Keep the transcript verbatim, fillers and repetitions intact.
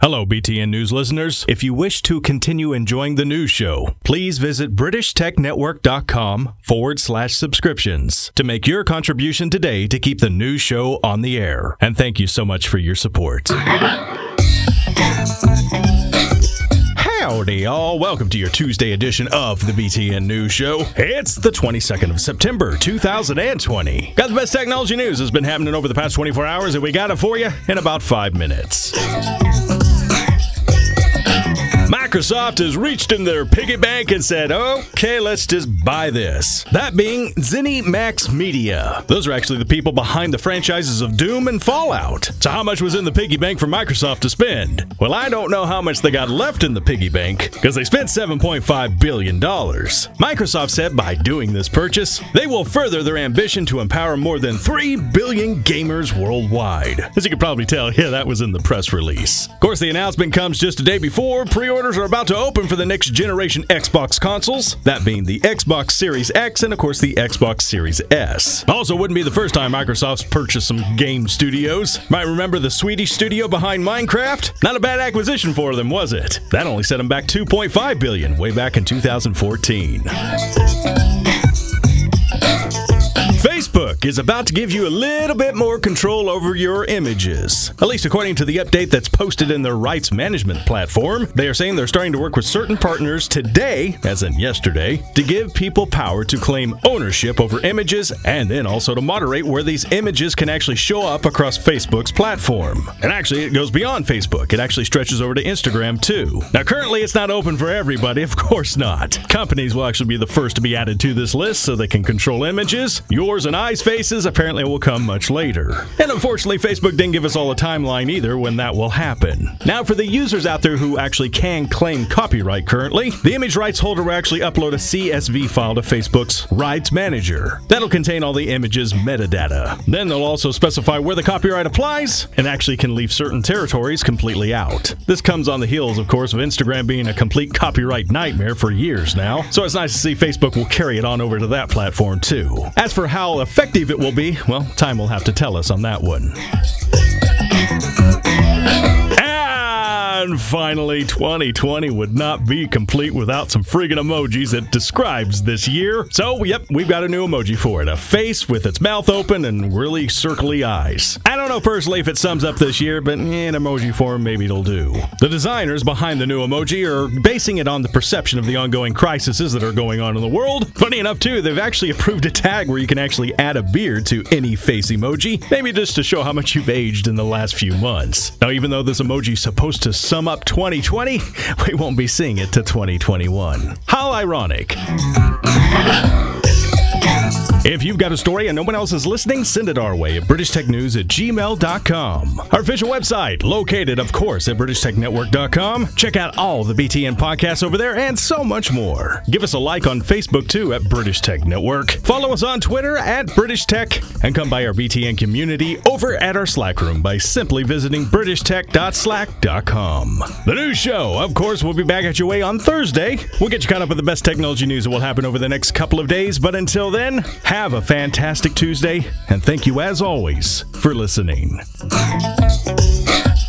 Hello, B T N News listeners. If you wish to continue enjoying the news show, please visit BritishTechNetwork.com forward slash subscriptions to make your contribution today to keep the news show on the air. And thank you so much for your support. Howdy, y'all. Welcome to your Tuesday edition of the B T N News Show. It's the twenty-second of September, two thousand twenty. Got the best technology news that's been happening over the past twenty-four hours, and we got it for you in about five minutes. Microsoft has reached in their piggy bank and said, okay, let's just buy this. That being ZeniMax Media. Those are actually the people behind the franchises of Doom and Fallout. So how much was in the piggy bank for Microsoft to spend? Well, I don't know how much they got left in the piggy bank, because they spent seven point five billion dollars. Microsoft said by doing this purchase, they will further their ambition to empower more than three billion gamers worldwide. As you can probably tell, yeah, that was in the press release. Of course, the announcement comes just a day before pre-orders are about to open for the next generation Xbox consoles, that being the Xbox Series X and, of course, the Xbox Series S. Also, wouldn't be the first time Microsoft's purchased some game studios. Might remember the Swedish studio behind Minecraft? Not a bad acquisition for them, was it? That only set them back two point five billion dollars way back in two thousand fourteen. Facebook is about to give you a little bit more control over your images. At least according to the update that's posted in their rights management platform, they are saying they're starting to work with certain partners today, as in yesterday, to give people power to claim ownership over images and then also to moderate where these images can actually show up across Facebook's platform. And actually, it goes beyond Facebook. It actually stretches over to Instagram too. Now, currently, it's not open for everybody. Of course not. Companies will actually be the first to be added to this list so they can control images. Yours and I's faces apparently will come much later. And unfortunately, Facebook didn't give us all a timeline either when that will happen. Now, for the users out there who actually can claim copyright currently, the image rights holder will actually upload a C S V file to Facebook's Rights Manager. That'll contain all the image's metadata. Then they'll also specify where the copyright applies and actually can leave certain territories completely out. This comes on the heels, of course, of Instagram being a complete copyright nightmare for years now, so it's nice to see Facebook will carry it on over to that platform too. As for how effective it will be, well, time will have to tell us on that one. And finally, twenty twenty would not be complete without some friggin' emojis that describes this year. So, yep, we've got a new emoji for it. A face with its mouth open and really circly eyes. I don't know personally if it sums up this year, but in emoji form, maybe it'll do. The designers behind the new emoji are basing it on the perception of the ongoing crises that are going on in the world. Funny enough, too, they've actually approved a tag where you can actually add a beard to any face emoji, maybe just to show how much you've aged in the last few months. Now, even though this emoji is supposed to sum up twenty twenty, we won't be seeing it to twenty twenty-one. How ironic. If you've got a story and no one else is listening, send it our way at british tech news at gmail dot com. Our official website, located, of course, at british tech network dot com. Check out all the B T N podcasts over there and so much more. Give us a like on Facebook, too, at British Tech Network. Follow us on Twitter at British Tech, and come by our B T N community over at our Slack room by simply visiting british tech dot slack dot com. The news show, of course, will be back at your way on Thursday. We'll get you caught up with the best technology news that will happen over the next couple of days, but until then, have a fantastic Tuesday, and thank you as always for listening.